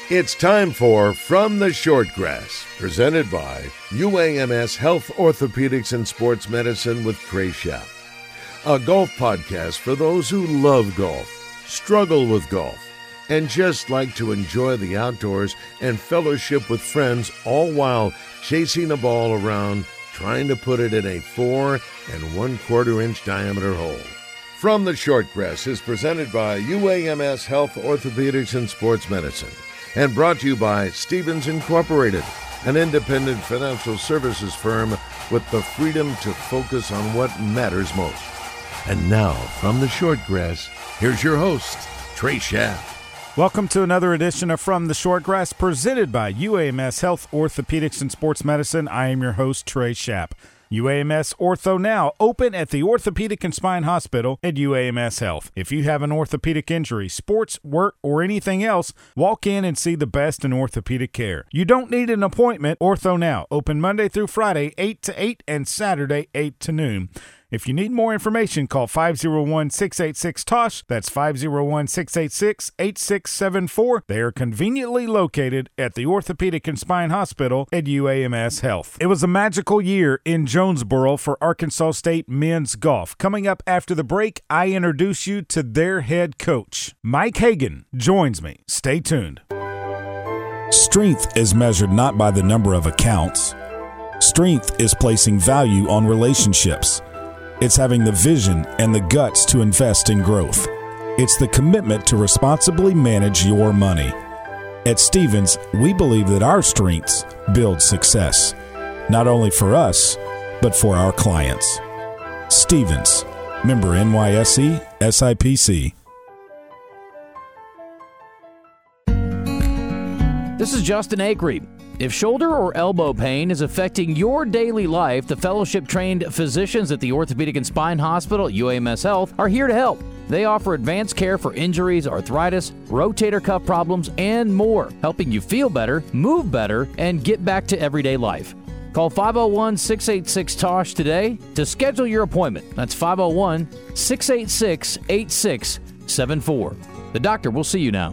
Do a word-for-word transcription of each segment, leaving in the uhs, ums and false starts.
It's time for From the Shortgrass, presented by U A M S Health, Orthopedics, and Sports Medicine with Trey Schaap. A golf podcast for those who love golf, struggle with golf, and just like to enjoy the outdoors and fellowship with friends, all while chasing a ball around, trying to put it in a four and one quarter inch diameter hole. From the Shortgrass is presented by U A M S Health, Orthopedics, and Sports Medicine, and brought to you by Stevens Incorporated, an independent financial services firm with the freedom to focus on what matters most. And now, from the Shortgrass, here's your host, Trey Schaap. Welcome to another edition of From the Shortgrass, presented by U A M S Health, Orthopedics, and Sports Medicine. I am your host, Trey Schaap. U A M S Ortho Now, open at the Orthopedic and Spine Hospital at U A M S Health. If you have an orthopedic injury, sports, work, or anything else, walk in and see the best in orthopedic care. You don't need an appointment. Ortho Now, open Monday through Friday, eight to eight, and Saturday, eight to noon. If you need more information, call five oh one, six eight six, T O S H. That's five oh one, six eight six, eight six seven four. They are conveniently located at the Orthopedic and Spine Hospital at U A M S Health. It was a magical year in Jonesboro for Arkansas State men's golf. Coming up after the break, I introduce you to their head coach. Mike Hagan joins me. Stay tuned. Strength is measured not by the number of accounts. Strength is placing value on relationships. It's having the vision and the guts to invest in growth. It's the commitment to responsibly manage your money. At Stevens, we believe that our strengths build success, not only for us, but for our clients. Stevens, member N Y S E, S I P C. This is Justin Acree. If shoulder or elbow pain is affecting your daily life, the fellowship-trained physicians at the Orthopedic and Spine Hospital at U A M S Health are here to help. They offer advanced care for injuries, arthritis, rotator cuff problems, and more, helping you feel better, move better, and get back to everyday life. Call five oh one, six eight six, T O S H today to schedule your appointment. That's five oh one, six eight six, eight six seven four. The doctor will see you now.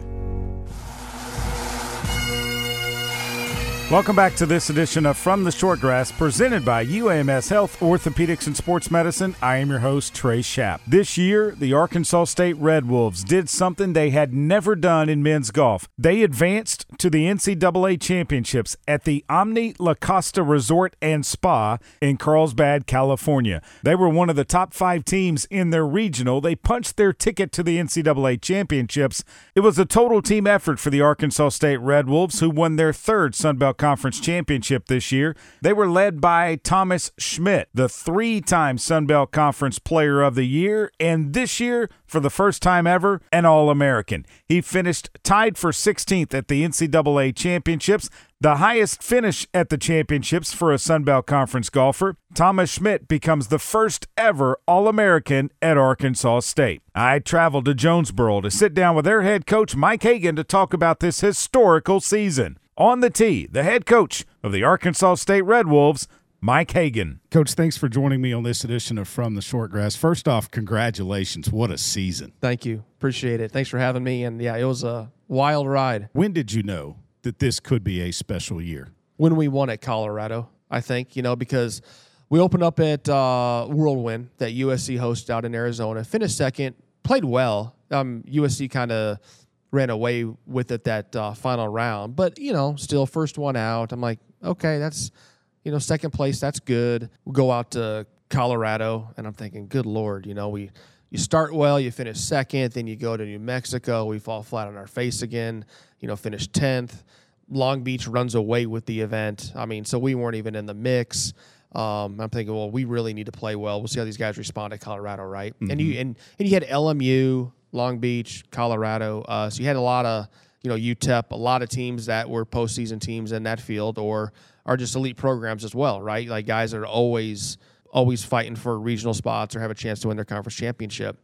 Welcome back to this edition of From the Shortgrass, presented by U A M S Health, Orthopedics, and Sports Medicine. I am your host, Trey Schaap. This year, the Arkansas State Red Wolves did something they had never done in men's golf. They advanced to the N C double A championships at the Omni La Costa Resort and Spa in Carlsbad, California. They were one of the top five teams in their regional. They punched their ticket to the N C double A championships. It was a total team effort for the Arkansas State Red Wolves, who won their third Sun Belt Conference championship this year. They were led by Thomas Schmidt, the three-time Sun Belt Conference Player of the Year, and this year, for the first time ever, an All-American. He finished tied for sixteenth at the N C double A championships, the highest finish at the championships for a Sun Belt Conference golfer. Thomas Schmidt becomes the first ever All-American at Arkansas State. I traveled to Jonesboro to sit down with their head coach, Mike Hagan, to talk about this historical season. On the tee, the head coach of the Arkansas State Red Wolves, Mike Hagan. Coach, thanks for joining me on this edition of From the Shortgrass. First off, congratulations. What a season. Thank you. Appreciate it. Thanks for having me. And, yeah, it was a wild ride. When did you know that this could be a special year? When we won at Colorado, I think, you know, because we opened up at uh, Whirlwind that U S C hosted out in Arizona, finished second, played well. Um, U S C kind of ran away with it that uh, final round. But, you know, still first one out. I'm like, okay, that's, you know, second place, that's good. We'll go out to Colorado, and I'm thinking, good Lord, you know, we you start well, you finish second, then you go to New Mexico, we fall flat on our face again, you know, finish tenth. Long Beach runs away with the event. I mean, so we weren't even in the mix. Um, I'm thinking, well, we really need to play well. We'll see how these guys respond at Colorado, right? Mm-hmm. And you and, and you had L M U, Long Beach, Colorado. Uh, so you had a lot of, you know, U T E P, a lot of teams that were postseason teams in that field or are just elite programs as well, right? Like guys that are always, always fighting for regional spots or have a chance to win their conference championship.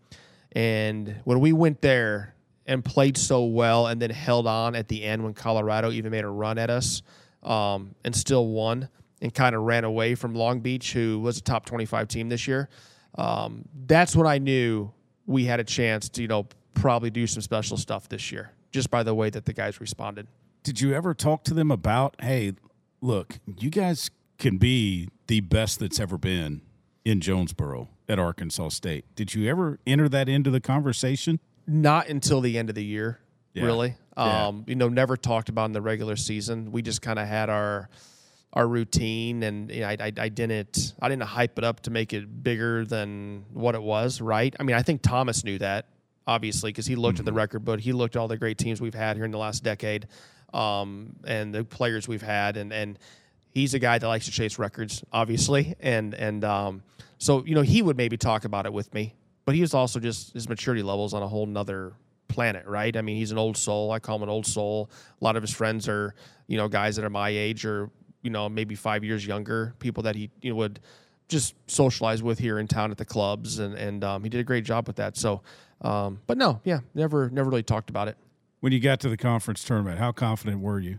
And when we went there and played so well and then held on at the end when Colorado even made a run at us um, and still won and kind of ran away from Long Beach, who was a top twenty-five team this year, um, that's when I knew we had a chance to, you know, probably do some special stuff this year, just by the way that the guys responded. Did you ever talk to them about, hey, look, you guys can be the best that's ever been in Jonesboro at Arkansas State? Did you ever enter that into the conversation? Not until the end of the year, Yeah. really. Yeah. Um, you know, never talked about in the regular season. We just kind of had our our routine, and you know, I, I, I didn't I didn't hype it up to make it bigger than what it was, right? I mean, I think Thomas knew that, obviously, because he looked mm-hmm. at the record book. He looked at all the great teams we've had here in the last decade, um, and the players we've had, and and he's a guy that likes to chase records, obviously, and and um, so you know he would maybe talk about it with me, but he was also just his maturity levels on a whole nother planet, right? I mean, he's an old soul. I call him an old soul. A lot of his friends are, you know, guys that are my age or, you know, maybe five years younger, people that he, you know, would just socialize with here in town at the clubs. And, and um, he did a great job with that. So, um, but no, yeah, never, never really talked about it. When you got to the conference tournament, how confident were you?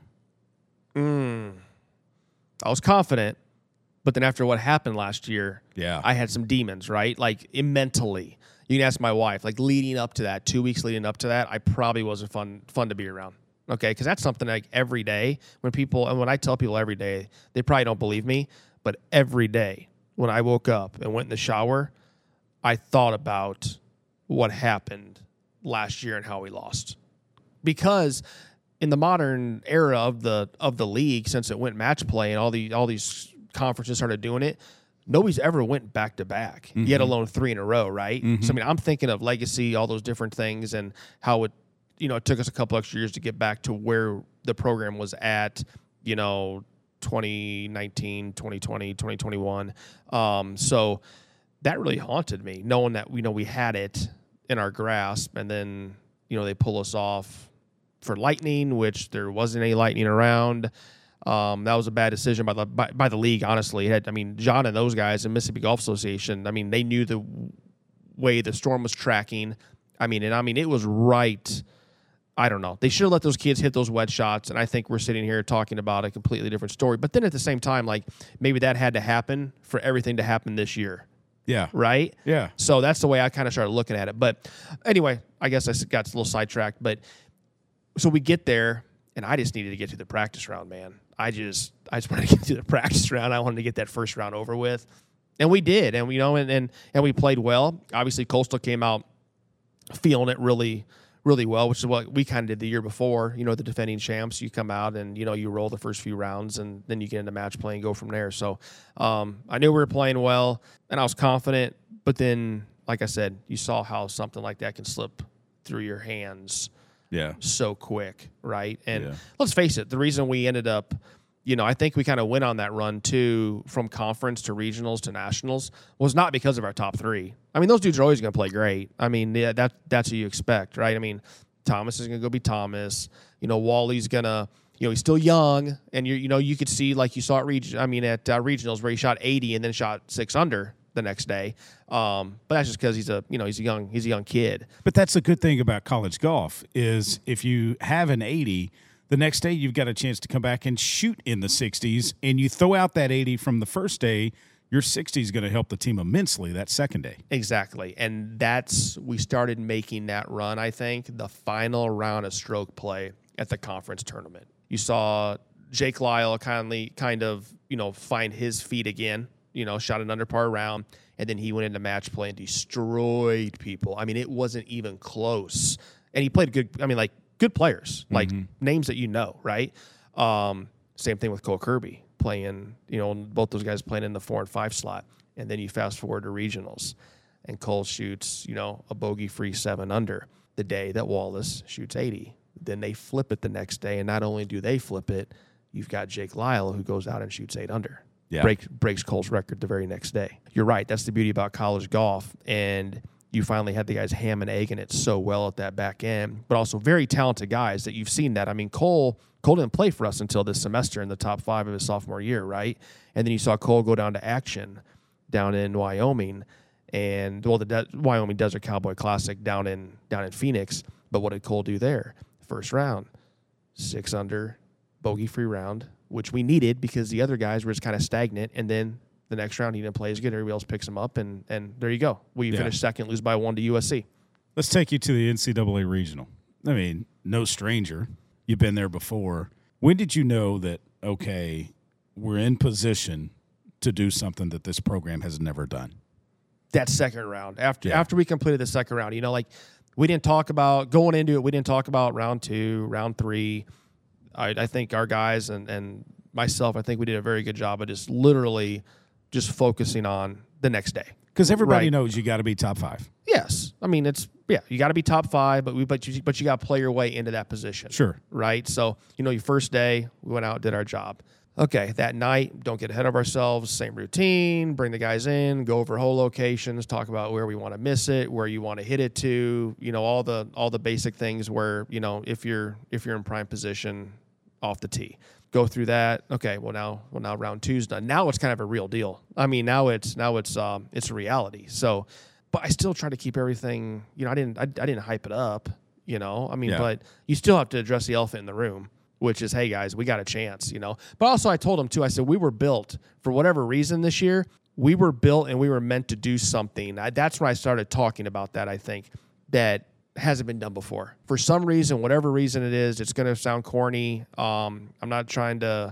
Mm, I was confident, but then after what happened last year, yeah, I had some demons, right? Like mentally. You can ask my wife, like leading up to that, two weeks leading up to that, I probably wasn't fun fun to be around. Okay, because that's something like every day when people, and when I tell people every day, they probably don't believe me, but every day when I woke up and went in the shower, I thought about what happened last year and how we lost. Because in the modern era of the of the league, since it went match play and all the all these conferences started doing it, nobody's ever went back to back, mm-hmm. yet alone three in a row, right? Mm-hmm. So I mean, I'm thinking of legacy, all those different things, and how it, you know, it took us a couple extra years to get back to where the program was at, you know, twenty nineteen, twenty twenty, twenty twenty-one. Um, so that really haunted me, knowing that, you know, we had it in our grasp, and then, you know, they pull us off for lightning, which there wasn't any lightning around. Um, that was a bad decision by the by, by the league, honestly. It had, I mean, John and those guys in Mississippi Golf Association, I mean, they knew the way the storm was tracking. I mean, and I mean, it was right. I don't know. They should have let those kids hit those wedge shots, and I think we're sitting here talking about a completely different story. But then at the same time, like, maybe that had to happen for everything to happen this year. Yeah. Right? Yeah. So that's the way I kind of started looking at it. But anyway, I guess I got a little sidetracked. But so we get there, and I just needed to get to the practice round, man. I just I just wanted to get to the practice round. I wanted to get that first round over with. And we did. And, you know, and, and, and we played well. Obviously, Coastal came out feeling it really, really well, which is what we kind of did the year before. You know, the defending champs, you come out and, you know, you roll the first few rounds, and then you get into match play and go from there. So um, I knew we were playing well, and I was confident. But then, like I said, you saw how something like that can slip through your hands Yeah. so quick, right? And Yeah. let's face it, the reason we ended up, you know, I think we kind of went on that run too, from conference to regionals to nationals, was not because of our top three. I mean, those dudes are always going to play great. I mean, yeah, that that's what you expect, right? I mean, Thomas is going to go be Thomas. You know, Wally's going to, you know, he's still young, and you you know, you could see, like you saw at region, I mean, at uh, regionals where he shot eighty and then shot six under the next day. Um, but that's just because he's a, you know, he's a young, he's a young kid. But that's the good thing about college golf is if you have an eighty, the next day you've got a chance to come back and shoot in the sixties, and you throw out that eighty from the first day, your sixty is going to help the team immensely that second day. Exactly. And that's, we started making that run, I think, the final round of stroke play at the conference tournament. You saw Jake Lyle kindly kind of, you know, find his feet again, you know, shot an under par round, and then he went into match play and destroyed people. I mean, it wasn't even close. And he played good, I mean, like, good players, like mm-hmm. names that you know, right? Um, same thing with Cole Kirby playing, you know, both those guys playing in the four and five slot. And then you fast forward to regionals, and Cole shoots, you know, a bogey-free seven under the day that Wallace shoots eighty. Then they flip it the next day, and not only do they flip it, you've got Jake Lyle who goes out and shoots eight under. Yeah. Break, breaks Cole's record the very next day. You're right. That's the beauty about college golf. And you finally had the guys ham and egging it so well at that back end, but also very talented guys that you've seen that. I mean, Cole Cole didn't play for us until this semester in the top five of his sophomore year, right? And then you saw Cole go down to action down in Wyoming, and, well, the De- Wyoming Desert Cowboy Classic down in down in Phoenix. But what did Cole do there? First round, six under, bogey-free round, which we needed because the other guys were just kind of stagnant, and then the next round, he didn't play as good. Everybody else picks him up, and and there you go. We yeah. finished second, lose by one to U S C. Let's take you to the N C double A regional. I mean, no stranger. You've been there before. When did you know that, okay, we're in position to do something that this program has never done? That second round. After Yeah. after we completed the second round, you know, like we didn't talk about going into it. We didn't talk about round two, round three. I, I think our guys and, and myself, I think we did a very good job of just literally just focusing on the next day. Because everybody Right. knows you got to be top five. Yes, I mean it's yeah, you got to be top five, but we but you but you got to play your way into that position. Sure. Right. So you know, your first day, we went out, did our job. Okay, that night, don't get ahead of ourselves. Same routine. Bring the guys in, go over whole locations, talk about where we want to miss it, where you want to hit it to. You know, all the all the basic things where you know if you're if you're in prime position off the tee. Go through that. Okay, well now, well now round two's done. Now it's kind of a real deal. I mean, now it's now it's um it's a reality. So, but I still try to keep everything. You know, I didn't I, I didn't hype it up. You know, I mean, Yeah. but you still have to address the elephant in the room, which is, hey guys, we got a chance. You know, but also I told them too. I said we were built for whatever reason this year. We were built and we were meant to do something. I, that's when I started talking about that. I think that hasn't been done before. For some reason, whatever reason it is, it's going to sound corny. Um, I'm not trying to,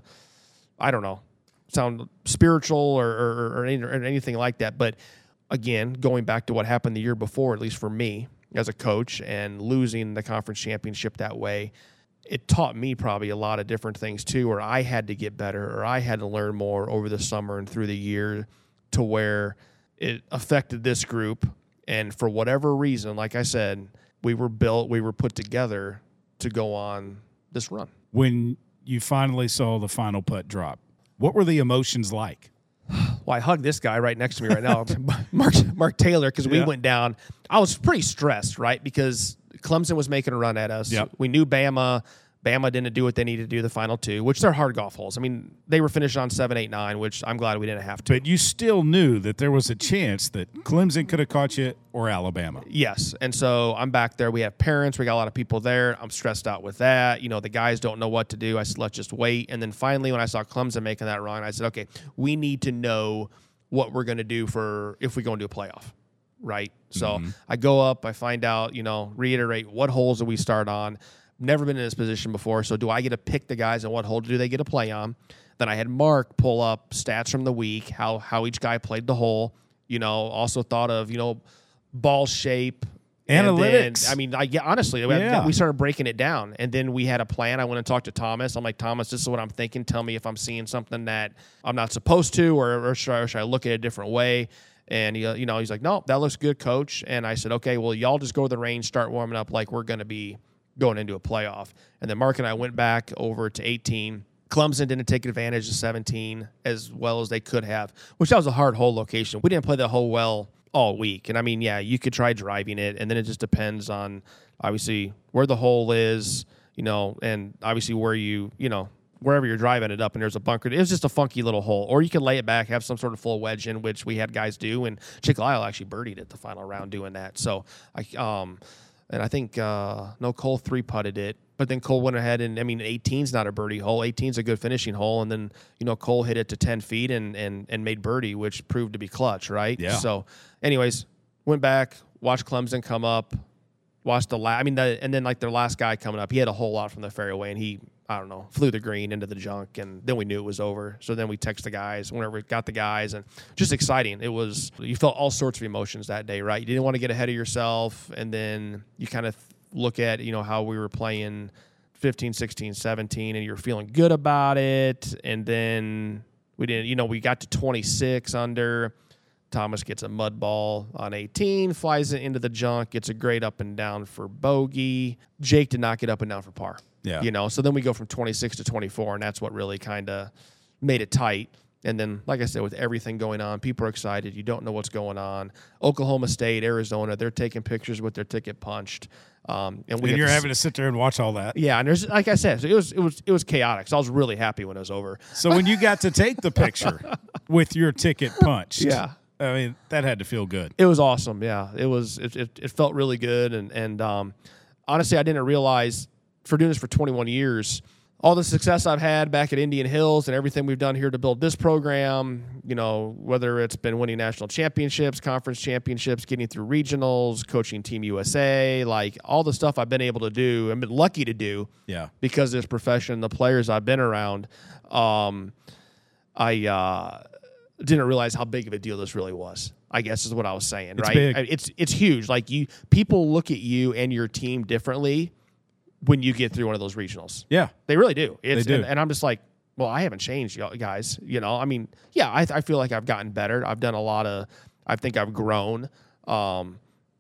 I don't know, sound spiritual or, or, or, any, or anything like that. But again, going back to what happened the year before, at least for me as a coach, and losing the conference championship that way, it taught me probably a lot of different things too, where I had to get better or I had to learn more over the summer and through the year to where it affected this group. And for whatever reason, like I said, we were built, we were put together to go on this run. When you finally saw the final putt drop, what were the emotions like? Well, I hugged this guy right next to me right now, Mark, Mark Taylor, because we Yeah. went down. I was pretty stressed, right? Because Clemson was making a run at us. Yep. We knew Bama. Bama didn't do what they needed to do the final two, which they're hard golf holes. I mean, they were finished on seven, eight, nine, which I'm glad we didn't have to. But you still knew that there was a chance that Clemson could have caught you or Alabama. Yes. And so I'm back there. We have parents. We got a lot of people there. I'm stressed out with that. You know, the guys don't know what to do. I said, let's just wait. And then finally, when I saw Clemson making that run, I said, okay, we need to know what we're going to do for if we go into a playoff. Right. So Mm-hmm. I go up, I find out, you know, reiterate what holes do we start on. Never been in this position before. So do I get to pick the guys and what hole do they get to play on? Then I had Mark pull up stats from the week, how how each guy played the hole. You know, also thought of, you know, ball shape. And Analytics. then, I mean, I, yeah, honestly, we- Yeah. we started breaking it down. And then we had a plan. I went and talked to Thomas. I'm like, Thomas, this is what I'm thinking. Tell me if I'm seeing something that I'm not supposed to, or, or, should, I, or should I look at it a different way? And, he, uh, you know, he's like, no, that looks good, coach. And I said, okay, well, y'all just go to the range, start warming up like we're going to be going into a playoff. And then Mark and I went back over to eighteen. Clemson didn't take advantage of seventeen as well as they could have, which that was a hard hole location. We didn't play the hole well all week. And I mean, yeah, you could try driving it, and then it just depends on obviously where the hole is, you know, and obviously where you, you know, wherever you're driving it up and there's a bunker. It was just a funky little hole. Or you can lay it back, have some sort of full wedge in, which we had guys do, and Chick Lyle actually birdied it the final round doing that. So I um and I think uh, no Cole three putted it, but then Cole went ahead and I mean eighteen's not a birdie hole. eighteen's a good finishing hole, and then you know Cole hit it to ten feet and and and made birdie, which proved to be clutch, right? Yeah. So, anyways, went back, watched Clemson come up, watched the last. I mean, the, and then like their last guy coming up, he had a whole lot from the fairway, and he I don't know flew the green into the junk, and then we knew it was over. So then we text the guys whenever we got the guys, and just exciting. It was you felt all sorts of emotions that day, right? You didn't want to get ahead of yourself, and then you kind of look at you know how we were playing fifteen, sixteen, seventeen, and you were feeling good about it, and then we didn't. You know, we got to twenty-six under. Thomas gets a mud ball on eighteen, flies it into the junk, gets a great up and down for bogey. Jake did not get up and down for par. Yeah. You know, so then we go from twenty-six to twenty-four, and that's what really kind of made it tight. And then, like I said, with everything going on, people are excited. You don't know what's going on. Oklahoma State, Arizona, they're taking pictures with their ticket punched. Um, and we And get you're to s- having to sit there and watch all that. yeah, and there's like I said, so it was it was it was chaotic. So I was really happy when it was over. So when you got to take the picture with your ticket punched, Yeah. I mean, that had to feel good. It was awesome. Yeah, it was. It, it, it felt really good. And and um, honestly, I didn't realize for doing this for twenty-one years, all the success I've had back at Indian Hills and everything we've done here to build this program, you know, whether it's been winning national championships, conference championships, getting through regionals, coaching Team U S A, like all the stuff I've been able to do and been lucky to do Yeah. because of this profession, the players I've been around, um, I uh, didn't realize how big of a deal this really was, I guess is what I was saying, It's right? big. I- It's, it's huge. Like you, people look at you and your team differently when you get through one of those regionals. Yeah. They really do. It's, They do. And, and I'm just like, well, I haven't changed, y'all guys. You know, I mean, yeah, I, I feel like I've gotten better. I've done a lot of, I think I've grown um,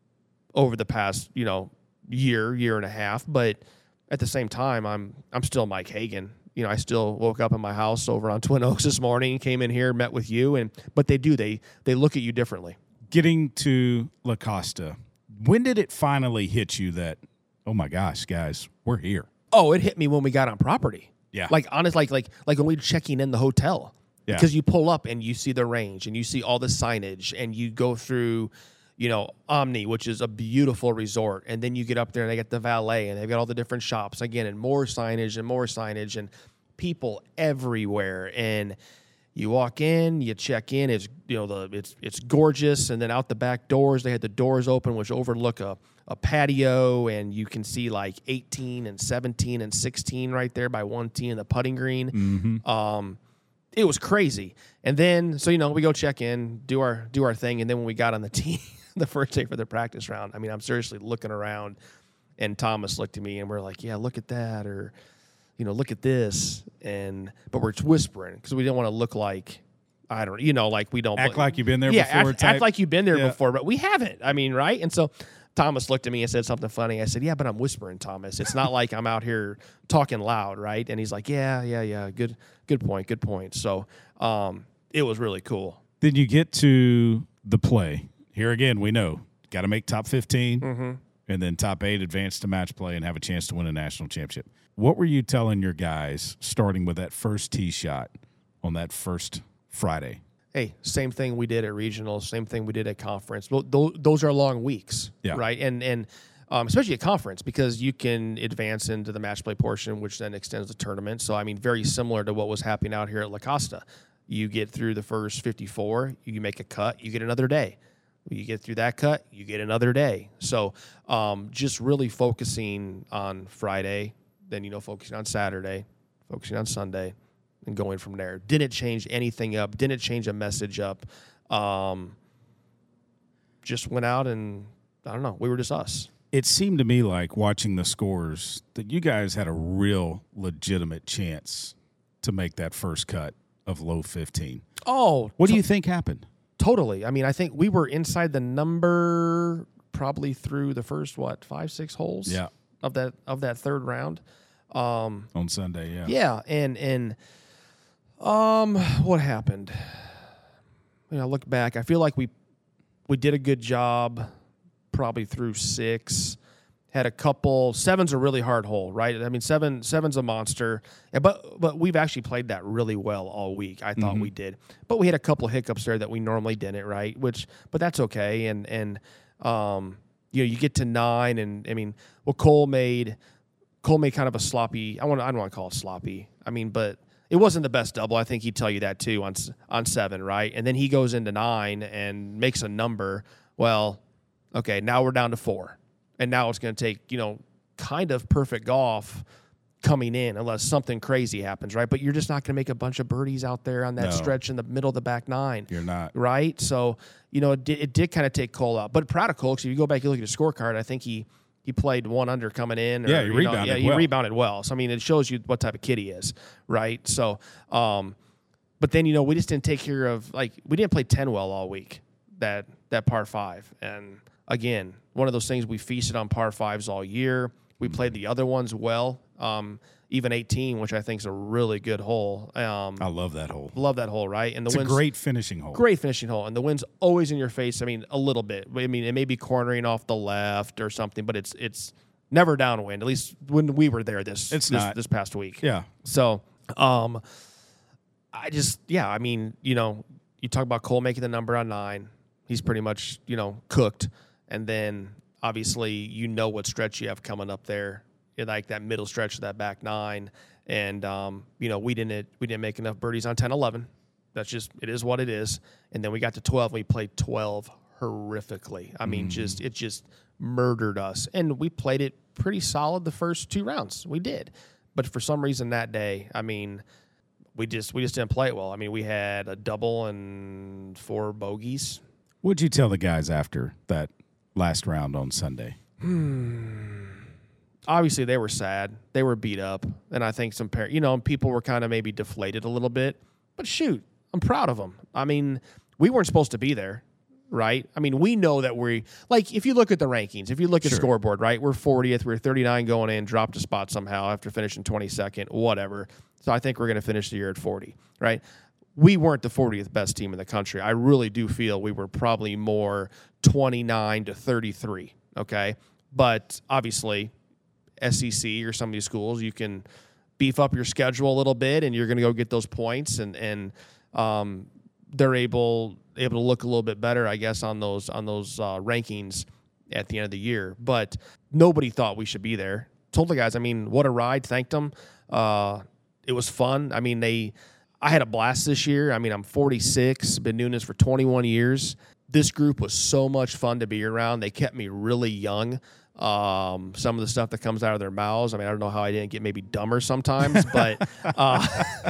over the past, you know, year, year and a half. But at the same time, I'm I'm still Mike Hagan. You know, I still woke up in my house over on Twin Oaks this morning, came in here, met with you, and but they do. They they look at you differently. Getting to La Costa, when did it finally hit you that, oh my gosh, guys, we're here? Oh, it hit me when we got on property. Yeah. Like honest, like like like when we were checking in the hotel. Yeah. Because you pull up and you see the range and you see all the signage and you go through, you know, Omni, which is a beautiful resort, and then you get up there and they got the valet and they've got all the different shops again and more signage and more signage and people everywhere. And you walk in, you check in, it's you know the it's it's gorgeous, and then out the back doors they had the doors open which overlook a a patio, and you can see like eighteen and seventeen and sixteen right there by one tee in the putting green. Mm-hmm. Um, it was crazy. And then, so, you know, we go check in, do our, do our thing. And then when we got on the tee, the first day for the practice round, I mean, I'm seriously looking around, and Thomas looked at me and we're like, yeah, look at that. Or, you know, look at this. And, but we're whispering because we didn't want to look like, I don't, you know, like we don't Act like you've been there yeah, before. act, type. act like you've been there Yeah. before, but we haven't. I mean, right? And so Thomas looked at me and said something funny. I said, yeah, but I'm whispering, Thomas. It's not like I'm out here talking loud, right? And he's like, yeah, yeah, yeah. Good, good point, good point. So um, it was really cool. Then you get to the play. Here again, we know, got to make top fifteen, Mm-hmm. and then top eight, advance to match play, and have a chance to win a national championship. What were you telling your guys starting with that first tee shot on that first Friday? Hey, same thing we did at regionals, same thing we did at conference. Well, those, those are long weeks, Yeah. right? And and um, especially at conference, because you can advance into the match play portion, which then extends the tournament. So, I mean, very similar to what was happening out here at La Costa. You get through the first fifty-four, you make a cut, you get another day. You get through that cut, you get another day. So um, just really focusing on Friday, then, you know, focusing on Saturday, focusing on Sunday, and going from there. Didn't change anything up. Didn't change a message up. Um, just went out and, I don't know, we were just us. It seemed to me like watching the scores that you guys had a real legitimate chance to make that first cut of low fifteen. Oh, What do you think happened? totally. I mean, I think we were inside the number probably through the first, what, five, six holes Yeah, of that of that third round. Um, on Sunday, yeah. Yeah, and and um, what happened? You know, I look back. I feel like we we did a good job, probably through six. Had a couple seven's a really hard hole, right? I mean, seven seven's a monster, and but but we've actually played that really well all week. I thought Mhm. we did, but we had a couple hiccups there that we normally didn't, right? Which, but that's okay. And and um, you know, you get to nine, and I mean, well, Cole made. Cole made kind of a sloppy. I want. I don't want to call it sloppy. I mean, but it wasn't the best double. I think he'd tell you that too on on seven, right? And then he goes into nine and makes a number. Well, okay, now we're down to four, and now it's going to take you know kind of perfect golf coming in unless something crazy happens, right? But you're just not going to make a bunch of birdies out there on that No. stretch in the middle of the back nine. You're not. Right? So, you know, it did, it did kind of take Cole out. But proud of Cole, because if you go back and look at his scorecard, I think he he played one under coming in. Or, Yeah, he you know, rebounded yeah, he well. rebounded well. So, I mean, it shows you what type of kid he is, right? So, um, but then, you know, we just didn't take care of, like, we didn't play ten well all week, that that par five. And, again, one of those things we feasted on par fives all year. We played the other ones well, um, even eighteen, which I think is a really good hole. Um, I love that hole. love that hole, right? And the It's a wind's great finishing hole. great finishing hole, and the wind's always in your face. I mean, a little bit. I mean, it may be cornering off the left or something, but it's it's never downwind. At least when we were there this It's this, not. this past week. Yeah. So, um, I just yeah. I mean, you know, you talk about Cole making the number on nine. He's pretty much you know cooked, and then obviously you know what stretch you have coming up there. Like that middle stretch of that back nine, and um, you know we didn't we didn't make enough birdies on ten, eleven. That's just it is what it is. And then we got to twelve. And we played twelve horrifically. I mean, mm. just it just murdered us. And we played it pretty solid the first two rounds. We did, but for some reason that day, I mean, we just we just didn't play it well. I mean, we had a double and four bogeys. What'd you tell the guys after that last round on Sunday? Hmm. Obviously, they were sad. They were beat up, and I think some parents, you know, people were kind of maybe deflated a little bit. But shoot, I'm proud of them. I mean, we weren't supposed to be there, right? I mean, we know that we like if you look at the rankings, if you look at sure. scoreboard, right? We're fortieth, we're thirty-nine going in, dropped a spot somehow after finishing twenty-second, whatever. So I think we're going to finish the year at forty, right? We weren't the fortieth best team in the country. I really do feel we were probably more twenty-nine to thirty-three, okay? But obviously, S E C or some of these schools, you can beef up your schedule a little bit, and you're going to go get those points, and and um, they're able able to look a little bit better, I guess, on those on those uh, rankings at the end of the year. But nobody thought we should be there. Told the guys, I mean, what a ride. Thanked them. Uh, it was fun. I mean, they. I had a blast this year. I mean, I'm forty-six. Been doing this for twenty-one years. This group was so much fun to be around. They kept me really young. Um, some of the stuff that comes out of their mouths. I mean, I don't know how I didn't get maybe dumber sometimes, but, uh,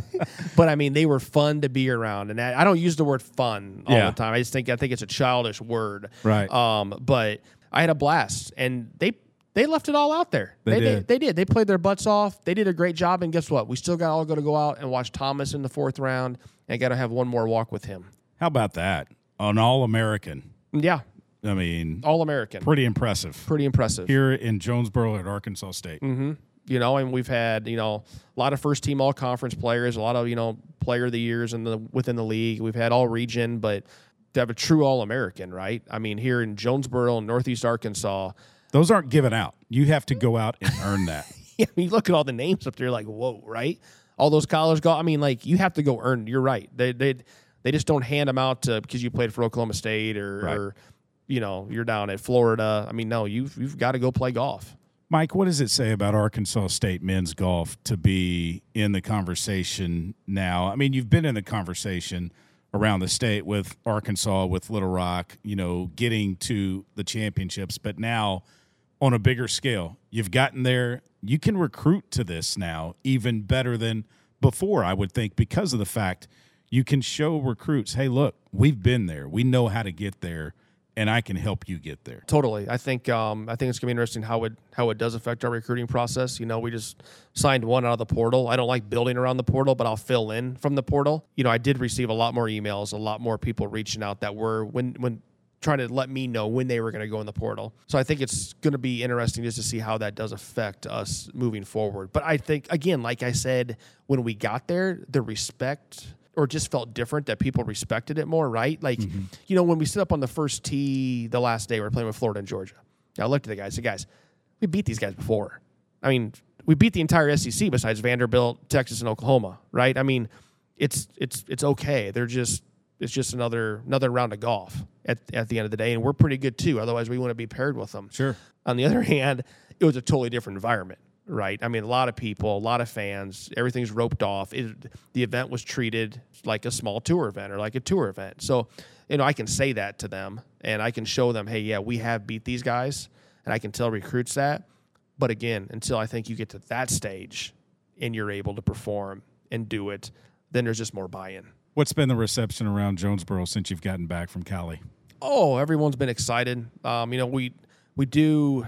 but I mean, they were fun to be around. And I, I don't use the word fun all yeah. the time. I just think, I think it's a childish word. Right. Um, but I had a blast, and they, they left it all out there. They, they did. did. They did. They played their butts off. They did a great job. And guess what? We still got all got to go out and watch Thomas in the fourth round, and got to have one more walk with him. How about that? An All-American. Yeah. I mean, All-American. Pretty impressive. Pretty impressive. Here in Jonesboro at Arkansas State. Mm-hmm. You know, and we've had, you know, a lot of first-team all-conference players, a lot of, you know, player of the years in the within the league. We've had all-region, but to have a true All-American, right? I mean, here in Jonesboro, Northeast Arkansas. Those aren't given out. You have to go out and earn that. Yeah, I mean, you look at all the names up there, like, whoa, right? All those college golf. I mean, like, you have to go earn. You're right. They they they just don't hand them out to, because you played for Oklahoma State or, right. or you know, you're down at Florida. I mean, no, you've you've got to go play golf. Mike, what does it say about Arkansas State men's golf to be in the conversation now? I mean, you've been in the conversation around the state with Arkansas, with Little Rock, you know, getting to the championships, but now on a bigger scale, you've gotten there. You can recruit to this now even better than before, I would think, because of the fact you can show recruits, hey, look, we've been there. We know how to get there, and I can help you get there. Totally. I think um, I think it's going to be interesting how it how it does affect our recruiting process. You know, we just signed one out of the portal. I don't like building around the portal, but I'll fill in from the portal. You know, I did receive a lot more emails, a lot more people reaching out that were when when trying to let me know when they were going to go in the portal. So I think it's going to be interesting just to see how that does affect us moving forward. But I think, again, like I said, when we got there, the respect – or just felt different that people respected it more, right? Like, mm-hmm. you know, when we stood up on the first tee the last day, we were playing with Florida and Georgia. I looked at the guys, I said, guys, we beat these guys before. I mean, we beat the entire S E C besides Vanderbilt, Texas, and Oklahoma, right? I mean, it's it's it's okay. They're just it's just another another round of golf at at the end of the day, and we're pretty good too. Otherwise, we wouldn't be paired with them. Sure. On the other hand, it was a totally different environment. Right. I mean, a lot of people, a lot of fans, everything's roped off. It, the event was treated like a small tour event or like a tour event. So, you know, I can say that to them and I can show them, hey, yeah, we have beat these guys, and I can tell recruits that. But again, until I think you get to that stage and you're able to perform and do it, then there's just more buy-in. What's been the reception around Jonesboro since you've gotten back from Cali? Oh, everyone's been excited. Um, you know, we we do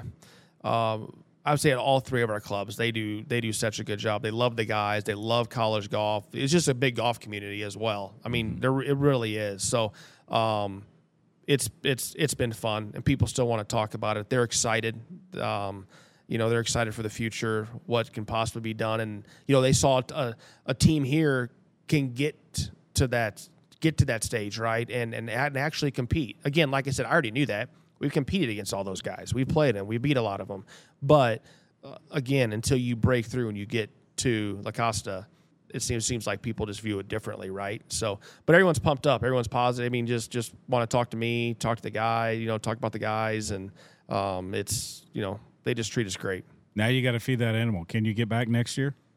um, – I would say at all three of our clubs, they do they do such a good job. They love the guys. They love college golf. It's just a big golf community as well. I mean, there it really is. So um, it's it's it's been fun, and people still want to talk about it. They're excited. Um, you know, they're excited for the future, what can possibly be done. And you know, they saw a, a team here can get to that get to that stage, right, and and and actually compete. Again, like I said, I already knew that. We've competed against all those guys. We played them. We beat a lot of them. But, uh, again, until you break through and you get to La Costa, it seems seems like people just view it differently, right? So, but everyone's pumped up. Everyone's positive. I mean, just just want to talk to me, talk to the guy, you know, talk about the guys. And um, it's, you know, they just treat us great. Now you got to feed that animal. Can you get back next year?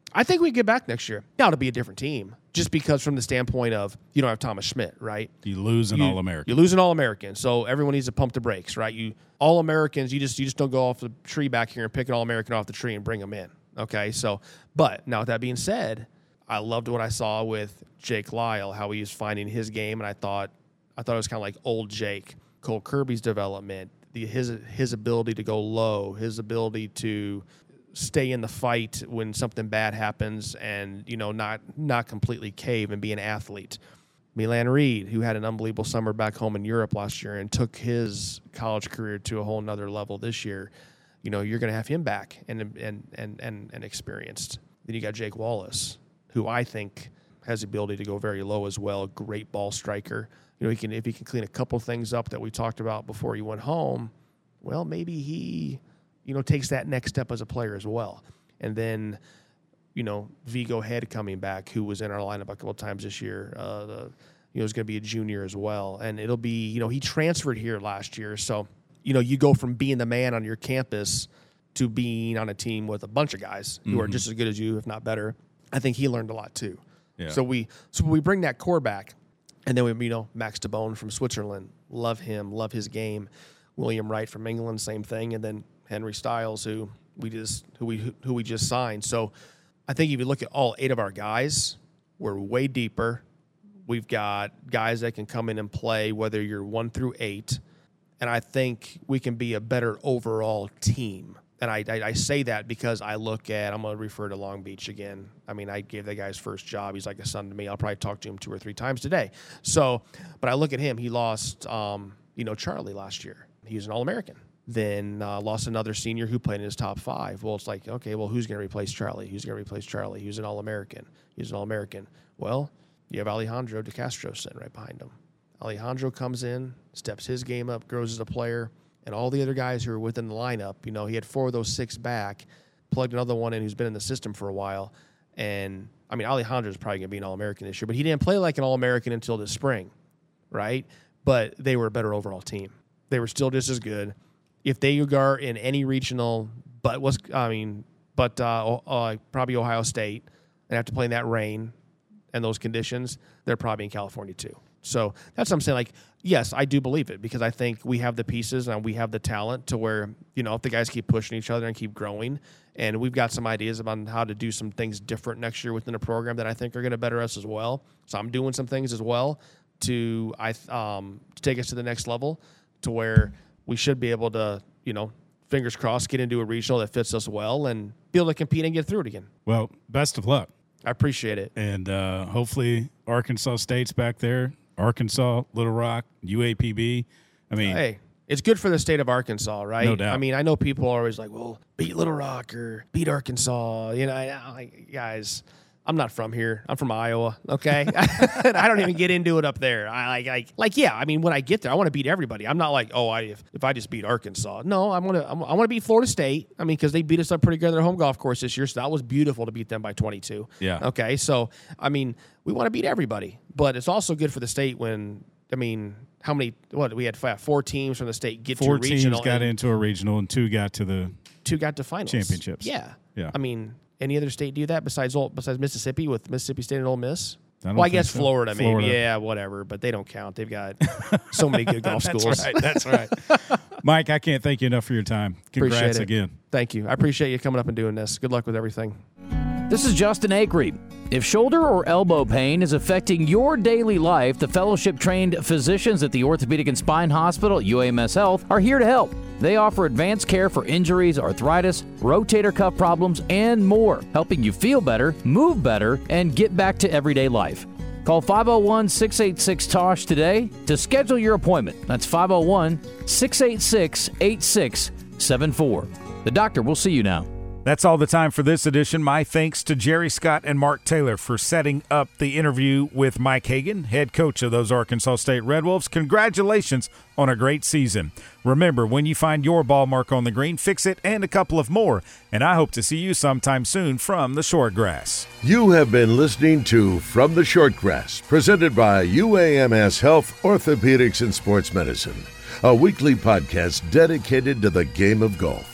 I think we get back next year. Now it'll be a different team, just because from the standpoint of you don't have Thomas Schmidt, right? You lose an you, All-American. You lose an All-American, so everyone needs to pump the brakes, right? You All-Americans, you just you just don't go off the tree back here and pick an All-American off the tree and bring them in, okay? So, but now with that being said, I loved what I saw with Jake Lyle, how he was finding his game, and I thought I thought it was kind of like old Jake. Cole Kirby's development, the, his his ability to go low, his ability to stay in the fight when something bad happens, and you know not not completely cave and be an athlete. Milan Reed, who had an unbelievable summer back home in Europe last year and took his college career to a whole nother level this year. You know you're going to have him back and and and and and experienced. Then you got Jake Wallace, who I think has the ability to go very low as well. Great ball striker. You know, he can if he can clean a couple things up that we talked about before he went home, well, maybe he, you know, takes that next step as a player as well. And then, you know, Vigo Head coming back, who was in our lineup a couple of times this year, uh, the, you know, is going to be a junior as well. And it'll be, you know, he transferred here last year. So, you know, you go from being the man on your campus to being on a team with a bunch of guys who mm-hmm. are just as good as you, if not better. I think he learned a lot too. Yeah. So we so we bring that core back, and then we you know Max DeBone from Switzerland, love him, love his game. William Wright from England, same thing, and then Henry Styles, who we just who we who we just signed. So I think if you look at all eight of our guys, we're way deeper. We've got guys that can come in and play, whether you're one through eight, and I think we can be a better overall team. And I, I, I say that because I look at, I'm going to refer to Long Beach again. I mean, I gave that guy his first job. He's like a son to me. I'll probably talk to him two or three times today. So, but I look at him. He lost, um, you know, Charlie last year. He was an All-American. Then uh, lost another senior who played in his top five. Well, it's like, okay, well, who's going to replace Charlie? Who's going to replace Charlie? He was an All-American. He was an All-American. Well, you have Alejandro De Castro sitting right behind him. Alejandro comes in, steps his game up, grows as a player. And all the other guys who are within the lineup, you know, he had four of those six back, plugged another one in who's been in the system for a while. And, I mean, Alejandro's probably going to be an All-American this year, but he didn't play like an All-American until this spring, right? But they were a better overall team. They were still just as good. If they are in any regional, but was I mean, but uh, uh, probably Ohio State, and have to play in that rain and those conditions, they're probably in California too. So that's what I'm saying. Like, yes, I do believe it because I think we have the pieces and we have the talent to where, you know, if the guys keep pushing each other and keep growing, and we've got some ideas about how to do some things different next year within the program that I think are going to better us as well. So I'm doing some things as well to I um, to take us to the next level to where we should be able to, you know, fingers crossed, get into a regional that fits us well and be able to compete and get through it again. Well, best of luck. I appreciate it. And uh, hopefully Arkansas State's back there. Arkansas, Little Rock, U A P B. I mean, hey, it's good for the state of Arkansas, right? No doubt. I mean, I know people are always like, well, beat Little Rock or beat Arkansas. You know, I, like, guys, I'm not from here. I'm from Iowa, okay? I don't even get into it up there. I like, like, like, yeah, I mean, when I get there, I want to beat everybody. I'm not like, oh, I if, if I just beat Arkansas. No, I want to I want to beat Florida State. I mean, because they beat us up pretty good on their home golf course this year, so that was beautiful to beat them by twenty-two. Yeah. Okay, so, I mean, we want to beat everybody. But it's also good for the state when, I mean, how many, what, we had five, four teams from the state get four to a regional. Four teams got into a regional and two got to the two got to finals. Championships. Yeah. Yeah. I mean, any other state do that besides besides Mississippi with Mississippi State and Ole Miss? I well, I guess so. Florida, maybe. Florida. Yeah, whatever. But they don't count. They've got so many good golf That's schools. Right. That's right. Mike, I can't thank you enough for your time. Congrats again. Thank you. I appreciate you coming up and doing this. Good luck with everything. This is Justin Acree. If shoulder or elbow pain is affecting your daily life, the fellowship-trained physicians at the Orthopedic and Spine Hospital at U A M S Health are here to help. They offer advanced care for injuries, arthritis, rotator cuff problems, and more, helping you feel better, move better, and get back to everyday life. Call five oh one, six eight six, T O S H today to schedule your appointment. That's five oh one, six eight six, eight six seven four. The doctor will see you now. That's all the time for this edition. My thanks to Jerry Scott and Mark Taylor for setting up the interview with Mike Hagan, head coach of those Arkansas State Red Wolves. Congratulations on a great season. Remember, when you find your ball mark on the green, fix it and a couple of more. And I hope to see you sometime soon from the Shortgrass. You have been listening to From the Shortgrass, presented by U A M S Health, Orthopedics, and Sports Medicine, a weekly podcast dedicated to the game of golf.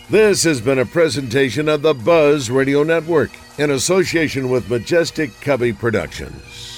This has been a presentation of the Buzz Radio Network in association with Majestic Cubby Productions.